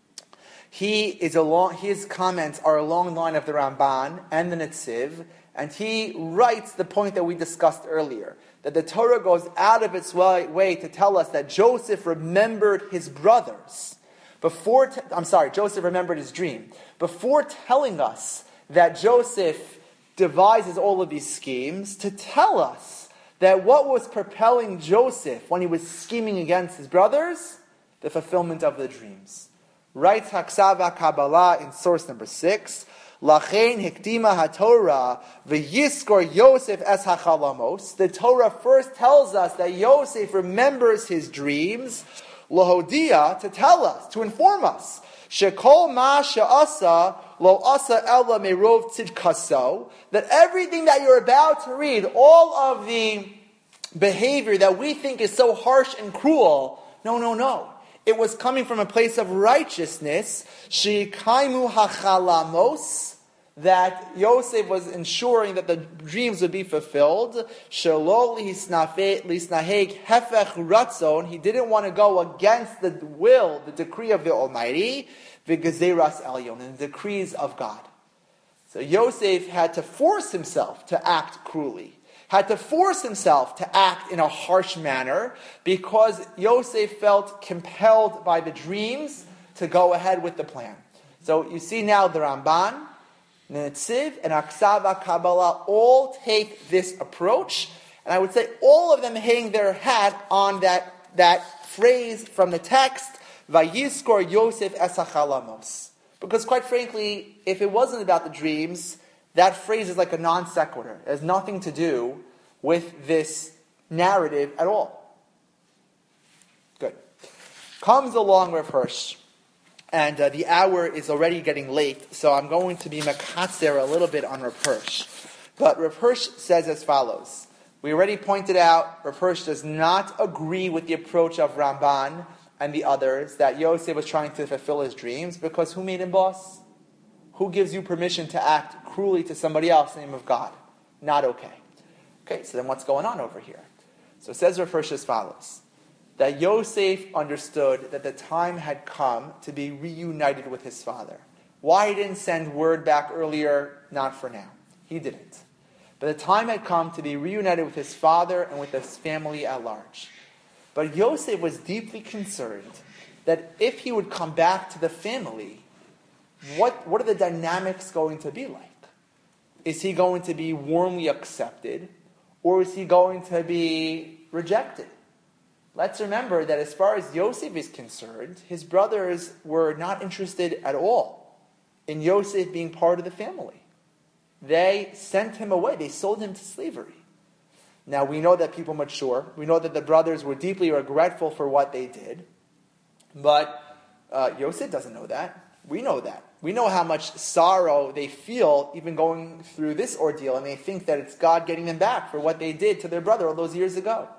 He is along, his comments are along the line of the Ramban and the Netziv, and he writes the point that we discussed earlier, that the Torah goes out of its way, way to tell us that Joseph remembered his brothers. Before, te- I'm sorry, Joseph remembered his dream. Before telling us that Joseph devises all of these schemes, to tell us that what was propelling Joseph when he was scheming against his brothers? The fulfillment of the dreams. Writes Haksav HaKabbalah in source number six, Lachein hikdima haTorah v'yiskor Yosef es hachalamos. The Torah first tells us that Yosef remembers his dreams, lahodia, to tell us, to inform us, shekol ma she'asa lo asa ela merov tzidkaso, that everything that you're about to read, all of the behavior that we think is so harsh and cruel, no, no, no. It was coming from a place of righteousness, shikaimu hachalamos, that Yosef was ensuring that the dreams would be fulfilled. Shelo lisnaheg hefech ratzon. He didn't want to go against the will, the decree of the Almighty, v'gezeras elyon, and the decrees of God. So Yosef had to force himself to act cruelly, had to force himself to act in a harsh manner, because Yosef felt compelled by the dreams to go ahead with the plan. So you see now the Ramban, Netziv, and Haksav HaKabbalah all take this approach, and I would say all of them hang their hat on that, that phrase from the text, Vayiskor Yosef es hachalamos. Because quite frankly, if it wasn't about the dreams, that phrase is like a non sequitur. It has nothing to do with this narrative at all. Good. Comes along Rav Hirsch, and uh, the hour is already getting late, so I'm going to be makatzer a little bit on Rav Hirsch. But Rav Hirsch says as follows. We already pointed out, Rav Hirsch does not agree with the approach of Ramban and the others that Yosef was trying to fulfill his dreams, because who made him boss? Who gives you permission to act cruelly to somebody else in the name of God? Not okay. Okay, so then what's going on over here? So it says Rav Hirsch as follows. That Yosef understood that the time had come to be reunited with his father. Why he didn't send word back earlier? Not for now. He didn't. But the time had come to be reunited with his father and with his family at large. But Yosef was deeply concerned that if he would come back to the family, what, what are the dynamics going to be like? Is he going to be warmly accepted, or is he going to be rejected? Let's remember that as far as Yosef is concerned, his brothers were not interested at all in Yosef being part of the family. They sent him away. They sold him to slavery. Now, we know that people mature. We know that the brothers were deeply regretful for what they did. But uh, Yosef doesn't know that. We know that. We know how much sorrow they feel even going through this ordeal, and they think that it's God getting them back for what they did to their brother all those years ago.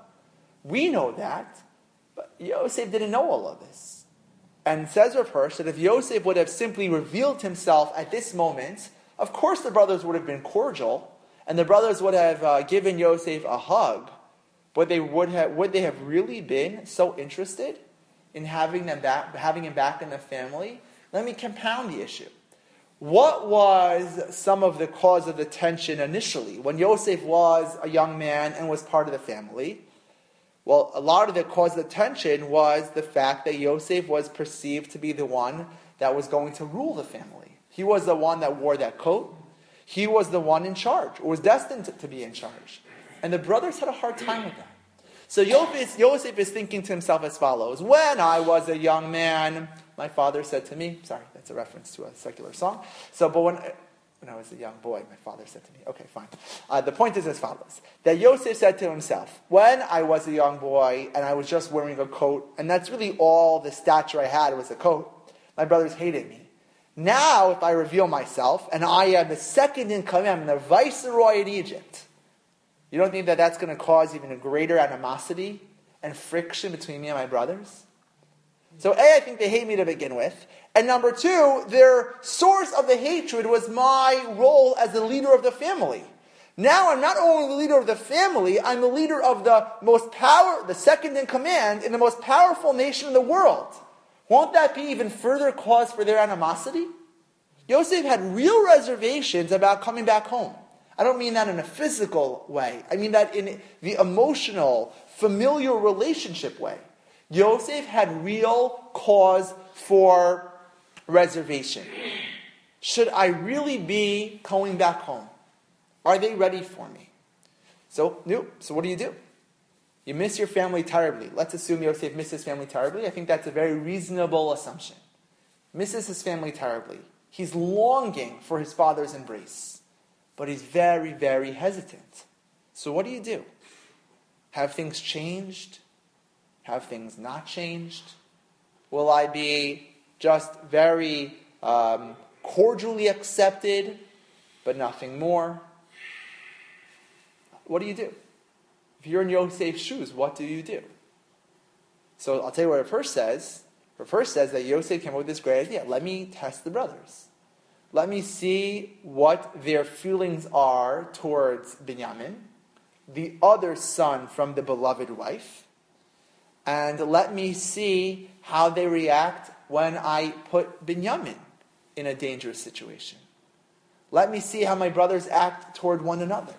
We know that, but Yosef didn't know all of this. And says Rav Hirsch that if Yosef would have simply revealed himself at this moment, of course the brothers would have been cordial, and the brothers would have uh, given Yosef a hug, but they would have would they have really been so interested in having them back, having him back in the family? Let me compound the issue. What was some of the cause of the tension initially when Yosef was a young man and was part of the family? Well, a lot of the cause of the tension was the fact that Yosef was perceived to be the one that was going to rule the family. He was the one that wore that coat. He was the one in charge, or was destined to, to be in charge. And the brothers had a hard time with that. So Yosef, Yosef is thinking to himself as follows. When I was a young man, my father said to me, sorry, that's a reference to a secular song. So, but when, when I was a young boy, my father said to me, okay, fine. Uh, the point is as follows. That Yosef said to himself, when I was a young boy and I was just wearing a coat, and that's really all the stature I had was a coat, my brothers hated me. Now, if I reveal myself, and I am the second in command, I'm the viceroy in Egypt, you don't think that that's going to cause even a greater animosity and friction between me and my brothers? So A, I think they hate me to begin with. And number two, their source of the hatred was my role as the leader of the family. Now I'm not only the leader of the family, I'm the leader of the most power, the second in command in the most powerful nation in the world. Won't that be even further cause for their animosity? Yosef had real reservations about coming back home. I don't mean that in a physical way. I mean that in the emotional, familial relationship way. Yosef had real cause for reservation. Should I really be going back home? Are they ready for me? So, no. So what do you do? You miss your family terribly. Let's assume Yosef missed his family terribly. I think that's a very reasonable assumption. Misses his family terribly. He's longing for his father's embrace. But he's very, very hesitant. So what do you do? Have things changed? Have things not changed? Will I be just very um, cordially accepted, but nothing more? What do you do? If you're in Yosef's shoes, what do you do? So I'll tell you what Rav Hirsch says. Rav Hirsch says that Yosef came up with this great idea. Let me test the brothers. Let me see what their feelings are towards Binyamin, the other son from the beloved wife, and let me see how they react when I put Binyamin in a dangerous situation. Let me see how my brothers act toward one another.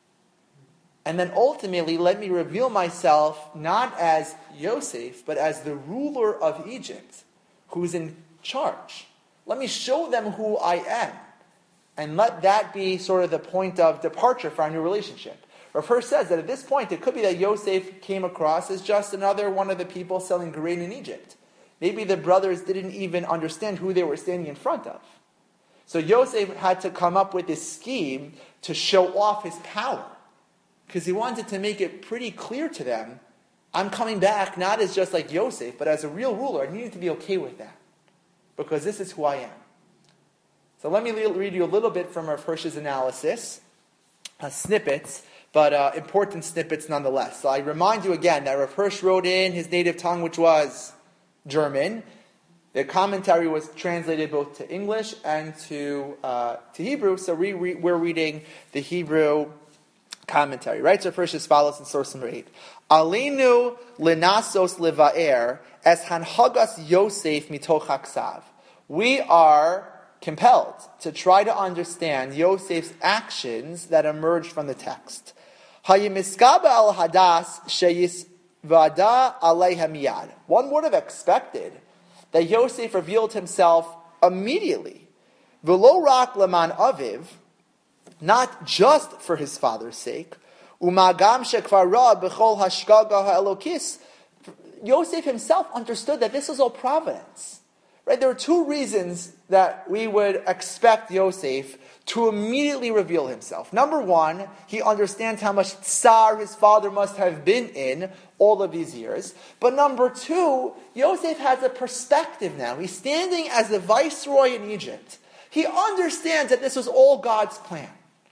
And then ultimately, let me reveal myself not as Yosef, but as the ruler of Egypt, who's in charge. Let me show them who I am. And let that be sort of the point of departure for our new relationship. Rav Hirsch says that at this point, it could be that Yosef came across as just another one of the people selling grain in Egypt. Maybe the brothers didn't even understand who they were standing in front of. So Yosef had to come up with this scheme to show off his power. because he wanted to make it pretty clear to them, I'm coming back not as just like Yosef, but as a real ruler. I need to be okay with that, because this is who I am. So let me read you a little bit from Rav Hirsch's analysis, uh, snippets, but uh, important snippets nonetheless. So I remind you again that Rav Hirsch wrote in his native tongue, which was German. The commentary was translated both to English and to uh, to Hebrew, so we, we, we're reading the Hebrew commentary. Right? So Rav Hirsch as follows in source number eight. Alinu linasos levaer es hanhagas Yosef mitoch haksav. We are compelled to try to understand Yosef's actions that emerge from the text. Hayimiskaba al hadas sheyisvada aleiha miyad. One would have expected that Yosef revealed himself immediately. V'lo rak leman aviv, not just for his father's sake. Umagam shekvar ra b'chol hashgaga ha'elokis. Yosef himself understood that this was all providence. Right? There are two reasons that we would expect Yosef to immediately reveal himself. Number one, he understands how much tsar his father must have been in all of these years. But number two, Yosef has a perspective now. He's standing as the viceroy in Egypt. He understands that this was all God's plan.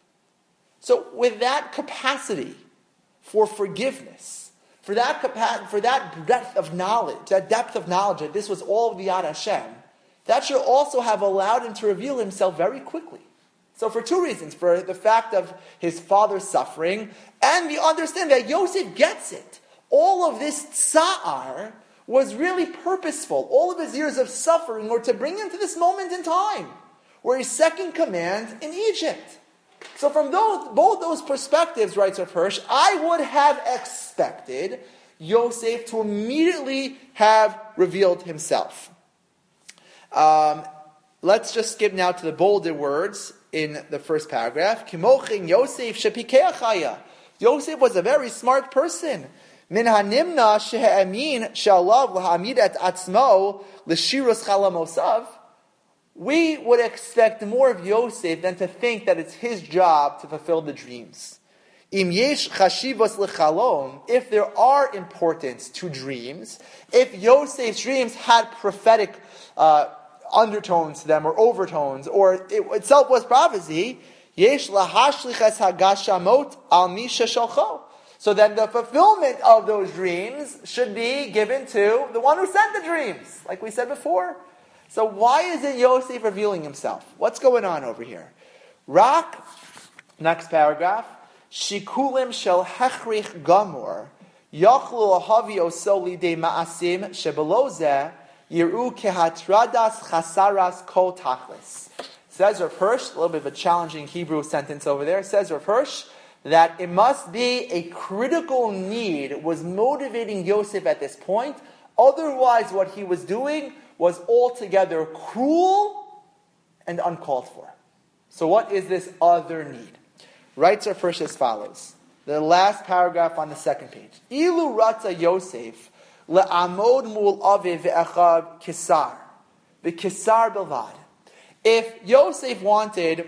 So with that capacity for forgiveness, for that capa- for that breadth of knowledge, that depth of knowledge that this was all of the Yad Hashem, that should also have allowed him to reveal himself very quickly. So for two reasons, for the fact of his father's suffering, and the understanding that Yosef gets it. All of this tsa'ar was really purposeful. All of his years of suffering were to bring him to this moment in time, where he's second command in Egypt. So from those, both those perspectives, writes Rav Hirsch, I would have expected Yosef to immediately have revealed himself. Um, let's just skip now to the bolded words in the first paragraph. Kimochin Yosef shepikeachaya. Yosef was a very smart person. Min hanimna she'emin shalav lahamid et atzmo l'shirus chalamosav. We would expect more of Yosef than to think that it's his job to fulfill the dreams. Im yesh chashivos lechalom, if there are importance to dreams, if Yosef's dreams had prophetic uh, undertones to them, or overtones, or it itself was prophecy, yesh lahashliches hagashamot al misha shalcho. So then the fulfillment of those dreams should be given to the one who sent the dreams, like we said before. So why isn't Yosef revealing himself? What's going on over here? Rak, next paragraph, shikulim shel hechrich gamur, yachlu lahavi osoli de ma'asim shebeloze yiru kehatradas chasaras kol tachlis. Says Rav Hirsch, a little bit of a challenging Hebrew sentence over there, says Rav Hirsch, that it must be a critical need was motivating Yosef at this point. Otherwise, what he was doing was altogether cruel and uncalled for. So what is this other need? Writes Rav Hirsch as follows. The last paragraph on the second page. Ilu ratza Yosef le'amod mul aviv ve'echav kisar. V'kisar belvad. If Yosef wanted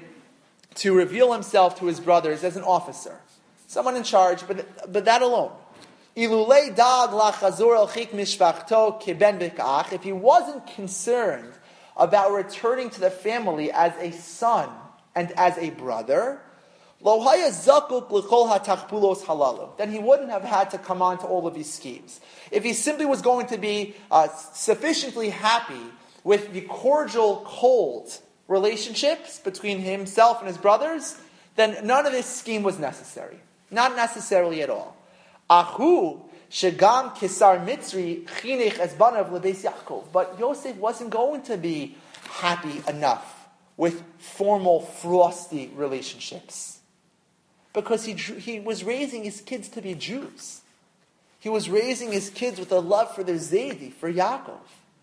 to reveal himself to his brothers as an officer, someone in charge, but, but that alone. Ilulei dag lachazor el chik mishpachto keben v'kach. If he wasn't concerned about returning to the family as a son and as a brother, lo haya zakuk l'kol hatachpulos halalu. Then he wouldn't have had to come on to all of these schemes. If he simply was going to be uh, sufficiently happy with the cordial, cold relationships between himself and his brothers, then none of this scheme was necessary. Not necessarily at all. Ahu shegam kisar mitzri chinech esbanav lebeis Yaakov. But Yosef wasn't going to be happy enough with formal, frosty relationships, because he he was raising his kids to be Jews. He was raising his kids with a love for their Zaydi, for Yaakov.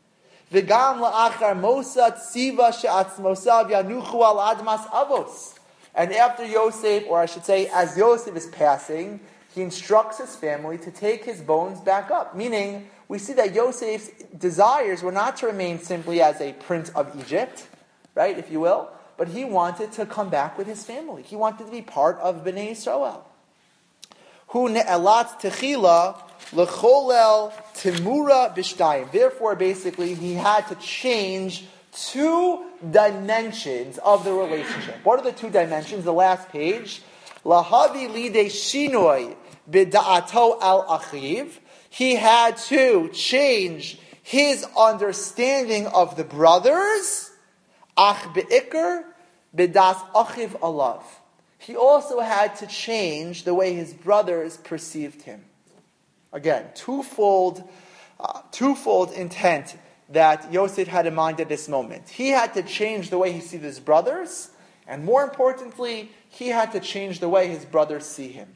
V'gam la'achar mosat siva she'atzmosav yanuchu al admas avos. And after Yosef, or I should say, as Yosef is passing, he instructs his family to take his bones back up. Meaning, we see that Yosef's desires were not to remain simply as a prince of Egypt, right, if you will, but he wanted to come back with his family. He wanted to be part of Bnei Yisrael. Hu ne'elatz techila lecholel timura b'shtayim. Therefore, basically, he had to change two dimensions of the relationship. What are the two dimensions? The last page. Lahavi lidei shinoi b'da'ato al achiv. He had to change his understanding of the brothers. Ach be'ikr b'das achiv alav. He also had to change the way his brothers perceived him. Again, twofold, uh, twofold intent that Yosef had in mind at this moment. He had to change the way he sees his brothers, and more importantly, he had to change the way his brothers see him.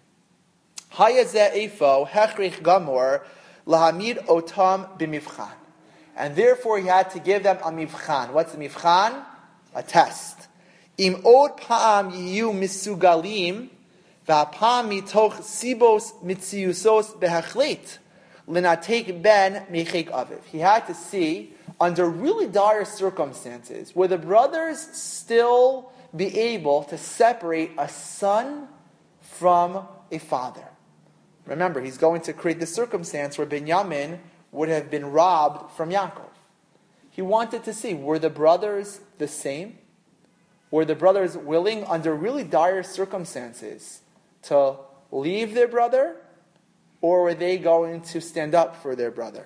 Hayazeh efo hechrich gamor lahamid otam b'mivchan. And therefore he had to give them a mivchan. What's a mivchan? A test. Im od pa'am yiyu misugalim v'apam mitoch sibos mitziusos behachlit l'natek ben mechek aviv. He had to see, under really dire circumstances, will the brothers still be able to separate a son from a father? Remember, he's going to create the circumstance where Binyamin would have been robbed from Yaakov. He wanted to see, were the brothers the same? Were the brothers willing, under really dire circumstances, to leave their brother? Or were they going to stand up for their brother?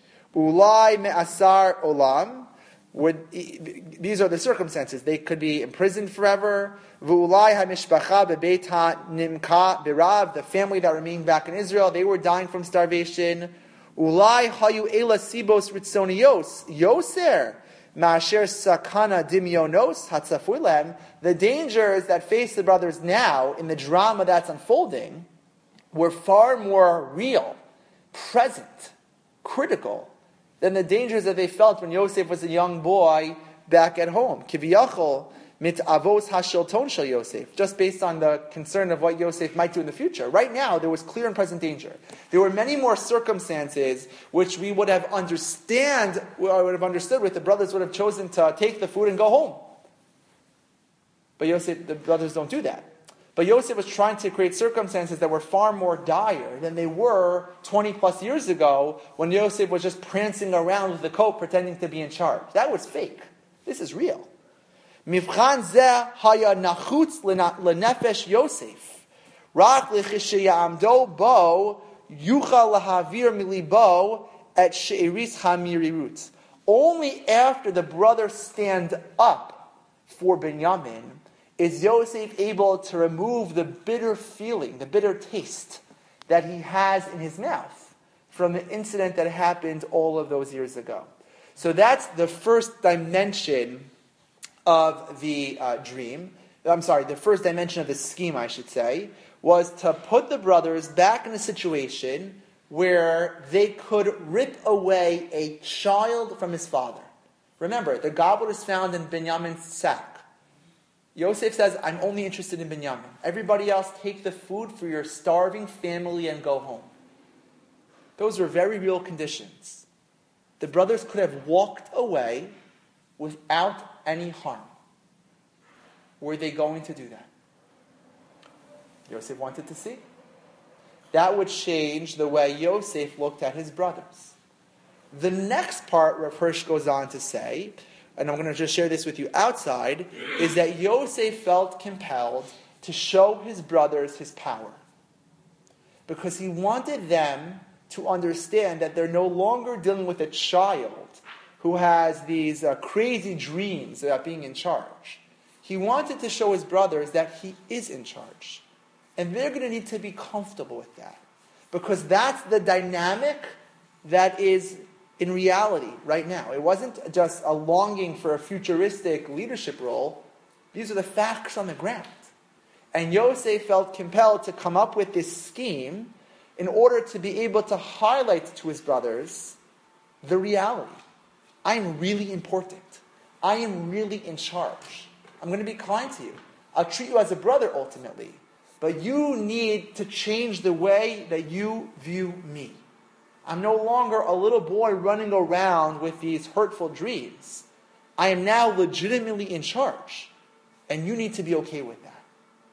Ulai me'asar olam. Would, these are the circumstances. They could be imprisoned forever. V'ulai ha'mishpacha bebeit ha'nimka birav. The family that remained back in Israel, they were dying from starvation. Ulai hayu ela sibos ritzonios. Yoser. Ma'asher sakana dimyonos hatzafulem. The dangers that face the brothers now in the drama that's unfolding were far more real, present, critical than the dangers that they felt when Yosef was a young boy back at home. Kiviyachol mit avos hashilton shel Yosef. Just based on the concern of what Yosef might do in the future. Right now, there was clear and present danger. There were many more circumstances which we would have understand, would have understood with the brothers would have chosen to take the food and go home. But Yosef, the brothers don't do that. But Yosef was trying to create circumstances that were far more dire than they were twenty plus years ago when Yosef was just prancing around with the coat pretending to be in charge. That was fake. This is real. Mivchan zeh haya nachutz lenefesh Yosef. Rak l'chishayamdo bo yuchal lahavir milibo et she'eris hamirirut. Only after the brothers stand up for Binyamin is Yosef able to remove the bitter feeling, the bitter taste that he has in his mouth from the incident that happened all of those years ago. So that's the first dimension of the uh, dream. I'm sorry, the first dimension of the scheme, I should say, was to put the brothers back in a situation where they could rip away a child from his father. Remember, the goblet is found in Binyamin's sack. Yosef says, I'm only interested in Binyamin. Everybody else, take the food for your starving family and go home. Those were very real conditions. The brothers could have walked away without any harm. Were they going to do that? Yosef wanted to see. That would change the way Yosef looked at his brothers. The next part, Rav Hirsch goes on to say, and I'm going to just share this with you outside, is that Yosef felt compelled to show his brothers his power. Because he wanted them to understand that they're no longer dealing with a child who has these uh, crazy dreams about being in charge. He wanted to show his brothers that he is in charge. And they're going to need to be comfortable with that. Because that's the dynamic that is in reality right now. It wasn't just a longing for a futuristic leadership role. These are the facts on the ground. And Yosef felt compelled to come up with this scheme in order to be able to highlight to his brothers the reality. I'm really important. I am really in charge. I'm going to be kind to you. I'll treat you as a brother ultimately. But you need to change the way that you view me. I'm no longer a little boy running around with these hurtful dreams. I am now legitimately in charge. And you need to be okay with that.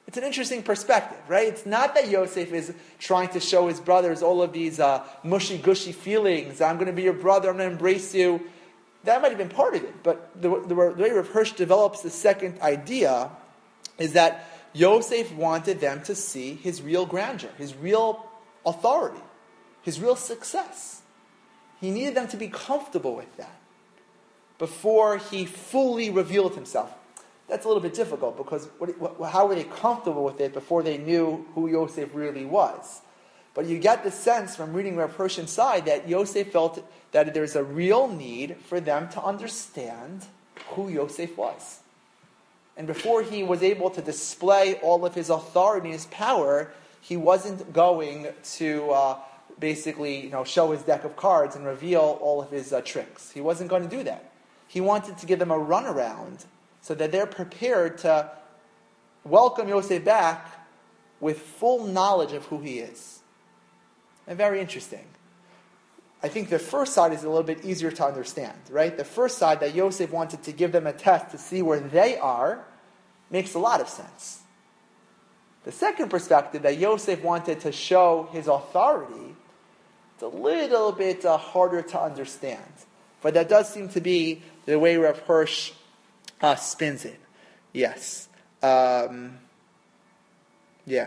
It's an interesting perspective, right? It's not that Yosef is trying to show his brothers all of these uh, mushy-gushy feelings. I'm going to be your brother, I'm going to embrace you. That might have been part of it. But the, the, the way Rav Hirsch develops the second idea is that Yosef wanted them to see his real grandeur, his real authority, his real success. He needed them to be comfortable with that before he fully revealed himself. That's a little bit difficult because what, what, how were they comfortable with it before they knew who Yosef really was? But you get the sense from reading Rav Hirsch inside that Yosef felt that there's a real need for them to understand who Yosef was. And before he was able to display all of his authority and his power, he wasn't going to uh, basically you know, show his deck of cards and reveal all of his uh, tricks. He wasn't going to do that. He wanted to give them a runaround so that they're prepared to welcome Yosef back with full knowledge of who he is. And very interesting. I think the first side is a little bit easier to understand, right? The first side, that Yosef wanted to give them a test to see where they are, makes a lot of sense. The second perspective, that Yosef wanted to show his authority, it's a little bit uh, harder to understand. But that does seem to be the way Rav Hirsch uh, spins it. Yes. Um, yeah.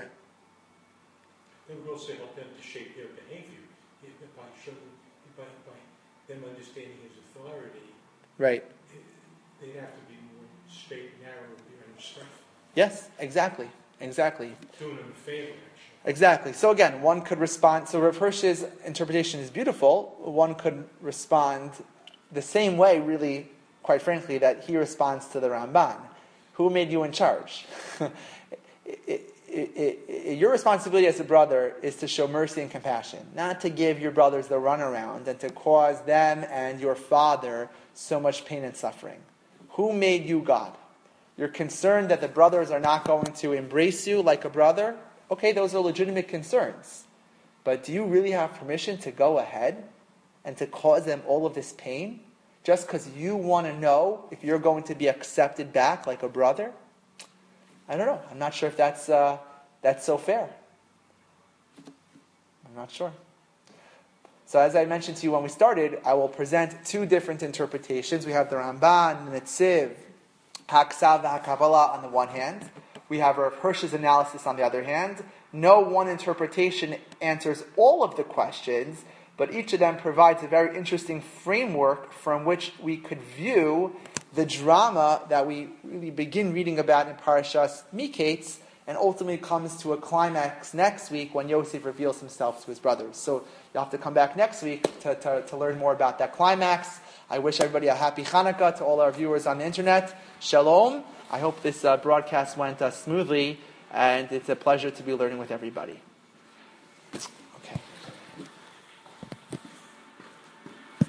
It would also help them to shape their behavior by, showing, by, by them understanding his authority. Right. They'd have to be more straight and narrow and respectful. Yes, exactly. Exactly. Doing them a favor, actually. Exactly. So again, one could respond. So Rav Hirsch's interpretation is beautiful. One could respond the same way, really, quite frankly, that he responds to the Ramban. Who made you in charge? it, it, it, it, your responsibility as a brother is to show mercy and compassion, not to give your brothers the runaround and to cause them and your father so much pain and suffering. Who made you God? You're concerned that the brothers are not going to embrace you like a brother? Okay, those are legitimate concerns. But do you really have permission to go ahead and to cause them all of this pain just because you want to know if you're going to be accepted back like a brother? I don't know. I'm not sure if that's uh, that's so fair. I'm not sure. So as I mentioned to you when we started, I will present two different interpretations. We have the Ramban, the Netziv, Haksav, HaKabbalah on the one hand. We have Rav Hirsch's analysis on the other hand. No one interpretation answers all of the questions, but each of them provides a very interesting framework from which we could view the drama that we really begin reading about in Parashas Miketz and ultimately comes to a climax next week when Yosef reveals himself to his brothers. So you'll have to come back next week to, to, to learn more about that climax. I wish everybody a happy Hanukkah, to all our viewers on the internet. Shalom. I hope this uh, broadcast went uh, smoothly, and it's a pleasure to be learning with everybody. Okay.